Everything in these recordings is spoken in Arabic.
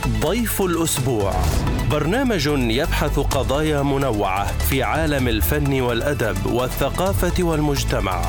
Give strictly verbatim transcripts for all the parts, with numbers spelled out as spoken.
ضيف الأسبوع، برنامج يبحث قضايا منوعة في عالم الفن والأدب والثقافة والمجتمع.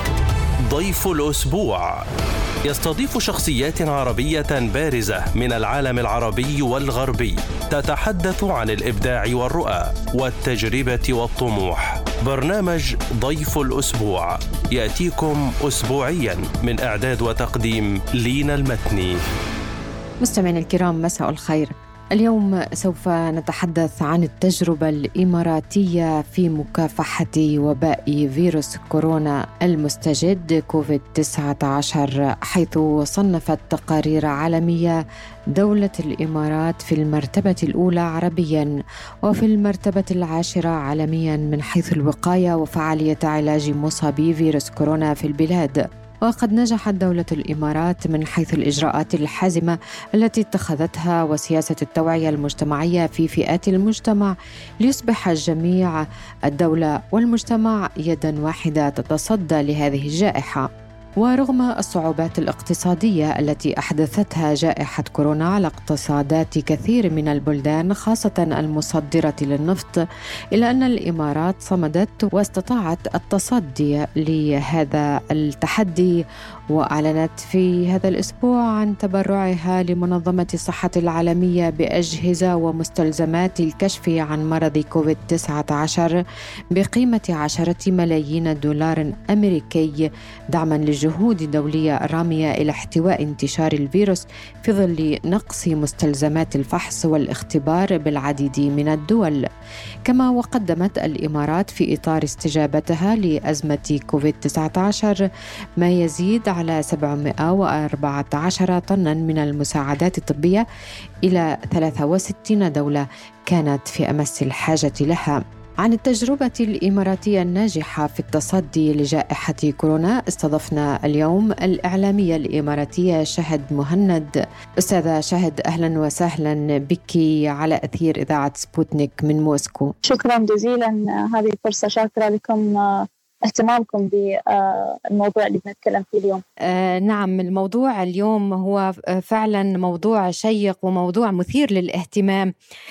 ضيف الأسبوع يستضيف شخصيات عربية بارزة من العالم العربي والغربي تتحدث عن الإبداع والرؤى والتجربة والطموح. برنامج ضيف الأسبوع يأتيكم أسبوعيا من إعداد وتقديم لينا المتني. مستمعينا الكرام، مساء الخير. اليوم سوف نتحدث عن التجربة الإماراتية في مكافحة وباء فيروس كورونا المستجد كوفيد تسعة عشر، حيث صنفت تقارير عالمية دولة الإمارات في المرتبة الأولى عربياً وفي المرتبة العاشرة عالمياً من حيث الوقاية وفعالية علاج مصابي فيروس كورونا في البلاد. وقد نجحت دولة الإمارات من حيث الإجراءات الحازمة التي اتخذتها وسياسة التوعية المجتمعية في فئات المجتمع ليصبح الجميع، الدولة والمجتمع، يداً واحدة تتصدى لهذه الجائحة. ورغم الصعوبات الاقتصادية التي أحدثتها جائحة كورونا على اقتصادات كثير من البلدان خاصة المصدرة للنفط، إلا أن الإمارات صمدت واستطاعت التصدي لهذا التحدي، وأعلنت في هذا الأسبوع عن تبرعها لمنظمة الصحة العالمية بأجهزة ومستلزمات الكشف عن مرض كوفيد تسعة عشر بقيمة عشرة ملايين دولار أمريكي، دعما للجهود الدولية الرامية إلى احتواء انتشار الفيروس في ظل نقص مستلزمات الفحص والاختبار بالعديد من الدول. كما وقدمت الإمارات في إطار استجابتها لأزمة كوفيد تسعة عشر ما يزيد على سبعمائة وأربعة عشر طناً من المساعدات الطبية إلى ثلاثة وستين دولة كانت في أمس الحاجة لها. عن التجربة الإماراتية الناجحة في التصدي لجائحة كورونا استضفنا اليوم الإعلامية الإماراتية شهد مهند. أستاذة شهد، أهلا وسهلا بك على أثير إذاعة سبوتنيك من موسكو. شكرا جزيلا، هذه الفرصة، شاكرة لكم اهتمامكم بالموضوع اللي بنتكلم فيه اليوم. آه نعم، الموضوع اليوم هو فعلا موضوع شيق وموضوع مثير للاهتمام،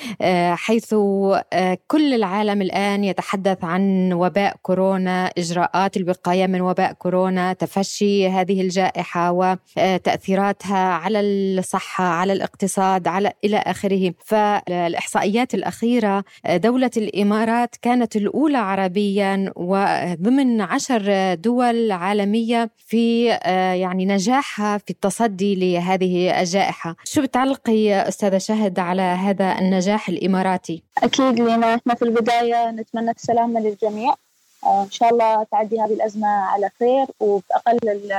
آه حيث آه كل العالم الآن يتحدث عن وباء كورونا، إجراءات الوقاية من وباء كورونا، تفشي هذه الجائحة وتأثيراتها على الصحة، على الاقتصاد، على إلى آخره. فالإحصائيات الأخيرة دولة الإمارات كانت الأولى عربيا وضمن من عشر دول عالمية في يعني نجاحها في التصدي لهذه الجائحة. شو بتعلقي أستاذة شهد على هذا النجاح الإماراتي؟ أكيد لنا إحنا في البداية نتمنى السلامة للجميع، إن شاء الله تعدي هذه الأزمة على خير وبأقل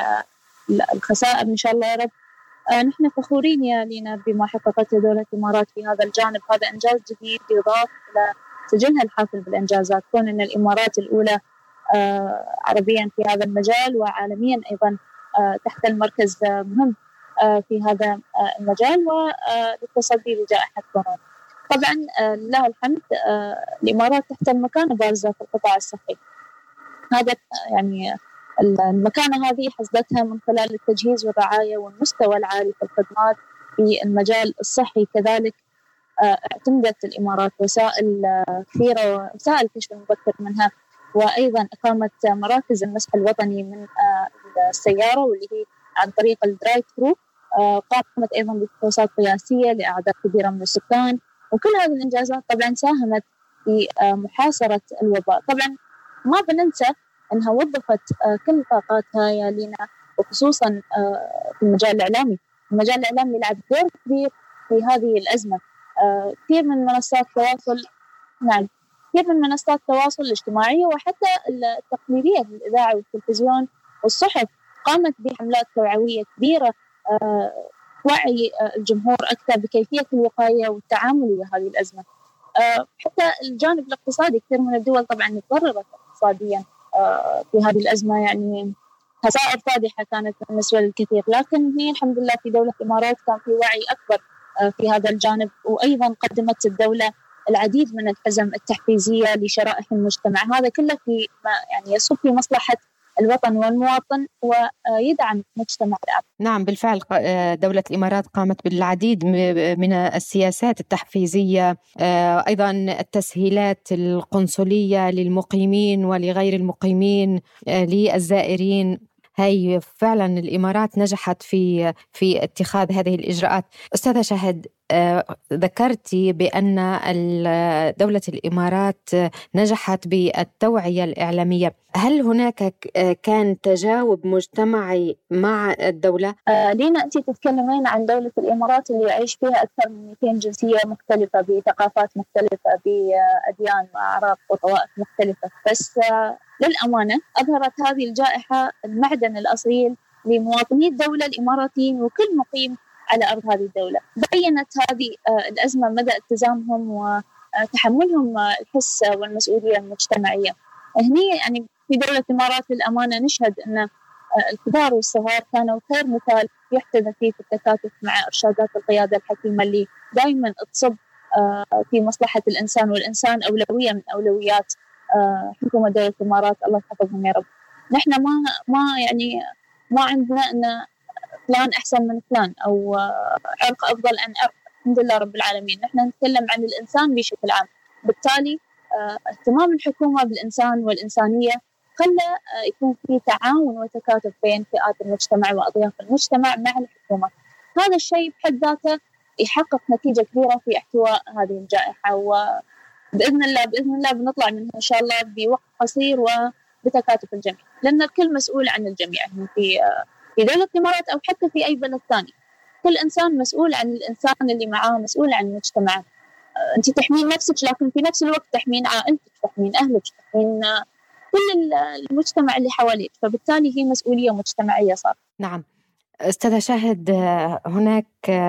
الخسائر إن شاء الله يا رب. نحن فخورين يا لينا بما حققته دولة الإمارات في هذا الجانب، هذا إنجاز جديد يضاف إلى سجلها الحافل بالإنجازات، كون أن الإمارات الأولى آه عربيا في هذا المجال وعالميا أيضا آه تحت المركز آه مهم آه في هذا آه المجال والتصدي لجائحة كورونا. طبعا آه لله الحمد، آه الإمارات تحتل مكانة بارزة في القطاع الصحي. هذا يعني المكانة هذه حصدتها من خلال التجهيز والرعاية والمستوى العالي في الخدمات في المجال الصحي. كذلك آه اعتمدت الإمارات وسائل آه كثيرة، وسائل الكشف المبكر منها، وأيضا إقامة مراكز المسح الوطني من السيارة واللي هي عن طريق الدرايف ثرو. قامت أيضا بفحوصات قياسية لأعداد كبيرة من السكان، وكل هذه الإنجازات طبعا ساهمت في محاصرة الوباء. طبعا ما بننسى أنها وظفت كل طاقاتها يا لينا، وخصوصا في المجال الإعلامي. المجال الإعلامي يلعب دور كبير في هذه الأزمة. كثير من منصات التواصل نعم كثير من منصات التواصل الاجتماعي وحتى التقليدية في الإذاعة والتلفزيون والصحف قامت بحملات توعوية كبيرة توعي الجمهور أكثر بكيفية الوقاية والتعامل مع هذه الأزمة. حتى الجانب الاقتصادي، كثير من الدول طبعا تضررت اقتصاديا في هذه الأزمة، يعني خسائر فادحة كانت بالنسبة للكثير، لكن هي الحمد لله في دولة الإمارات كان في وعي أكبر في هذا الجانب. وأيضا قدمت الدولة العديد من الحزم التحفيزية لشرائح المجتمع، هذا كله في يعني يصب في مصلحة الوطن والمواطن ويدعم مجتمع العرب. نعم بالفعل دولة الإمارات قامت بالعديد من السياسات التحفيزية، أيضا التسهيلات القنصلية للمقيمين ولغير المقيمين للزائرين. هاي فعلا الإمارات نجحت في في اتخاذ هذه الإجراءات. أستاذة شهد، ذكرتي بأن دولة الإمارات نجحت بالتوعية الإعلامية. هل هناك كان تجاوب مجتمعي مع الدولة؟ آه لينا أنت تتكلمين عن دولة الإمارات اللي يعيش فيها أكثر من مئتين جنسية مختلفة بثقافات مختلفة بأديان وأعراق وطوائف مختلفة، بس آه للأمانة أظهرت هذه الجائحة المعدن الأصيل لمواطني الدولة الإماراتيين وكل مقيم على أرض هذه الدولة. بيّنت هذه الأزمة مدى التزامهم وتحملهم الحس والمسؤولية المجتمعية. هني يعني في دولة الإمارات للأمانة نشهد أن الكبار والصغار كانوا خير مثال يحتذى فيه في التكاتف مع إرشادات القيادة الحكيمة اللي دائما تصب في مصلحة الإنسان، والإنسان أولوية من أولويات حكومة دولة الإمارات، الله يحفظهم يا رب. نحن ما ما يعني ما عندنا أن فلان أحسن من فلان أو عرق أفضل عن عرق، الحمد لله رب العالمين. نحن نتكلم عن الإنسان بشكل عام. بالتالي اهتمام الحكومة بالإنسان والإنسانية خلى يكون في تعاون وتكاتف بين فئات المجتمع وأطياف المجتمع مع الحكومة. هذا الشيء بحد ذاته يحقق نتيجة كبيرة في احتواء هذه الجائحة، وبإذن الله بإذن الله بنطلع منها إن شاء الله بوقت قصير وبتكاتف الجميع، لأن الكل مسؤول عن الجميع في في دولة الإمارات أو حتى في أي بلد ثاني. كل إنسان مسؤول عن الإنسان اللي معاه، مسؤول عن مجتمعه. أنت تحمين نفسك لكن في نفس الوقت تحمين عائلتك، تحمين أهلك، تحمين كل المجتمع اللي حواليك، فبالتالي هي مسؤولية مجتمعية صار. نعم أستاذة شاهد، هناك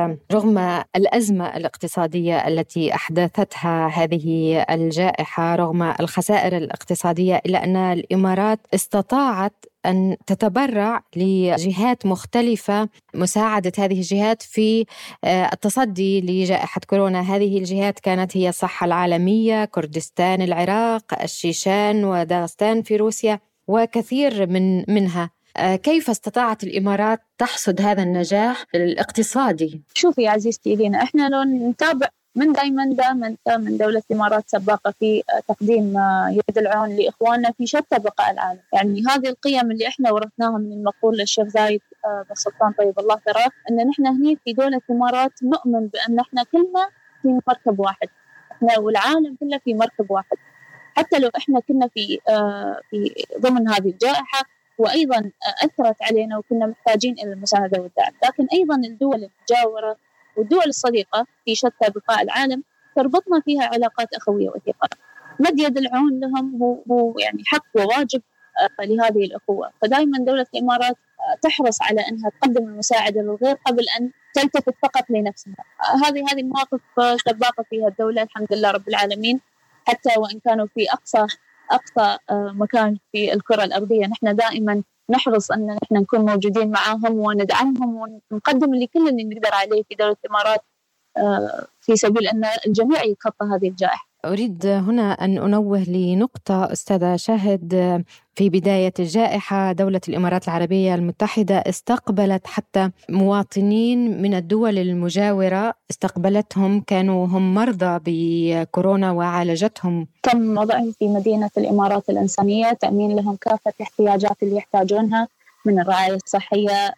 رغم الأزمة الاقتصادية التي أحدثتها هذه الجائحة، رغم الخسائر الاقتصادية، إلا أن الإمارات استطاعت أن تتبرع لجهات مختلفة، مساعدة هذه الجهات في التصدي لجائحة كورونا. هذه الجهات كانت هي الصحة العالمية، كردستان العراق، الشيشان وداغستان في روسيا وكثير من منها. كيف استطاعت الإمارات تحصد هذا النجاح الاقتصادي؟ شوفي يا عزيزتي لينا، إحنا لو نتابع من دايما دائما من دولة الإمارات سباقة في تقديم يد العون لإخواننا في شتى بقاع العالم. يعني هذه القيم اللي إحنا ورثناها من المقول للشيخ زايد بن سلطان طيب الله ثراه، أن نحن هني في دولة الإمارات نؤمن بأن إحنا كلنا في مركب واحد، إحنا والعالم كله في مركب واحد. حتى لو إحنا كنا في في ضمن هذه الجائحة وأيضا أثرت علينا وكنا محتاجين إلى المساعدة والدعم، لكن أيضا الدول المجاورة والدول الصديقة في شتى بقاع العالم تربطنا فيها علاقات أخوية وثيقة. مد يد العون لهم هو, هو يعني حق وواجب لهذه الأخوة. فدائما دولة الإمارات تحرص على أنها تقدم المساعدة للغير قبل أن تلتفت فقط لنفسها. هذه هذه المواقف سباقة فيها الدولة الحمد لله رب العالمين، حتى وإن كانوا في أقصى أقصى مكان في الكرة الأرضية. نحن دائما نحرص أن نحن نكون موجودين معهم وندعمهم ونقدم اللي كل اللي نقدر عليه في دولة الإمارات في سبيل أن الجميع يتخطى هذه الجائحة. أريد هنا أن أنوه لنقطة أستاذة شاهد. في بداية الجائحة دولة الإمارات العربية المتحدة استقبلت حتى مواطنين من الدول المجاورة، استقبلتهم كانوا هم مرضى بكورونا وعالجتهم. تم وضعهم في مدينة الإمارات الإنسانية، تأمين لهم كافة الاحتياجات اللي يحتاجونها من الرعاية الصحية،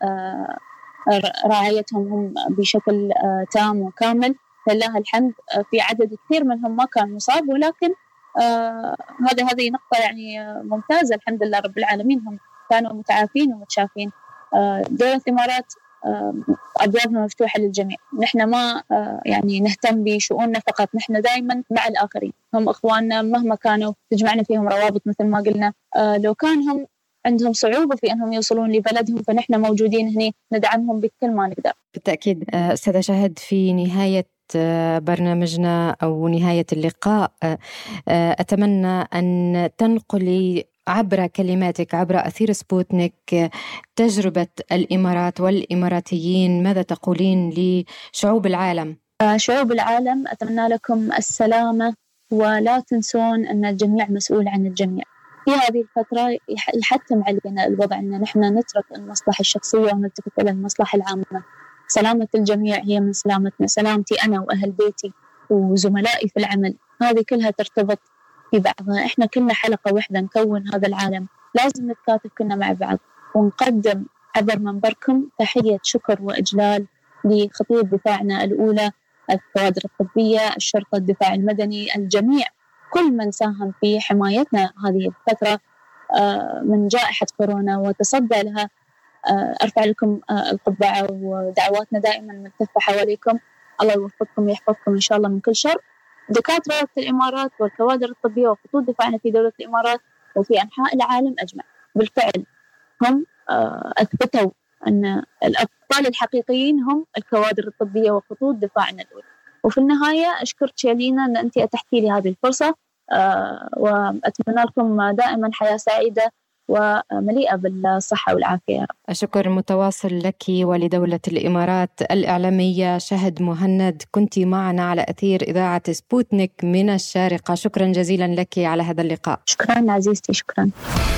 رعايتهم هم بشكل تام وكامل لله الحمد. في عدد كثير منهم ما كان مصاب، ولكن آه هذا هذه نقطة يعني ممتازة الحمد لله رب العالمين، هم كانوا متعافين ومتشافين. آه دولة الإمارات آه أبوابها مفتوحة للجميع. نحن ما آه يعني نهتم بشؤوننا فقط، نحن دائما مع الآخرين، هم إخواننا مهما كانوا، تجمعنا فيهم روابط مثل ما قلنا. آه لو كان هم عندهم صعوبة في أنهم يوصلون لبلدهم فنحن موجودين هنا ندعمهم بكل ما نقدر. بالتأكيد. أستاذة شاهد، في نهاية برنامجنا أو نهاية اللقاء أتمنى أن تنقلي عبر كلماتك، عبر أثير سبوتنيك، تجربة الإمارات والإماراتيين. ماذا تقولين لشعوب العالم؟ شعوب العالم أتمنى لكم السلامة، ولا تنسون أن الجميع مسؤول عن الجميع. في هذه الفترة يحتم علينا الوضع أن نحن نترك المصلحة الشخصية ونلتفت إلى المصلحة العامة. سلامة الجميع هي من سلامتنا، سلامتي أنا وأهل بيتي وزملائي في العمل، هذه كلها ترتبط في بعضها. إحنا كلنا حلقة واحدة نكون هذا العالم، لازم نتكاتف كلنا مع بعض ونقدم عبر منبركم تحية شكر وإجلال لخطية دفاعنا الأولى، الكوادر الطبية، الشرطة، الدفاع المدني، الجميع، كل من ساهم في حمايتنا هذه الفترة من جائحة كورونا وتصدى لها. أرفع لكم القبعة ودعواتنا دائما ملتفة حواليكم. الله يوفقكم ويحفظكم إن شاء الله من كل شر. دكاترة الإمارات والكوادر الطبية وخطوط دفاعنا في دولة الإمارات وفي أنحاء العالم أجمع بالفعل هم أثبتوا أن الأبطال الحقيقيين هم الكوادر الطبية وخطوط دفاعنا الأولى. وفي النهاية أشكر تشيلينا أن أنت أتحتي لي هذه الفرصة، وأتمنى لكم دائما حياة سعيدة ومليئة بالصحة والعافية. الشكر متواصل لك ولدولة الإمارات. الإعلامية شهد مهند، كنت معنا على أثير إذاعة سبوتنيك من الشارقة. شكرا جزيلا لك على هذا اللقاء. شكرا عزيزتي، شكرا.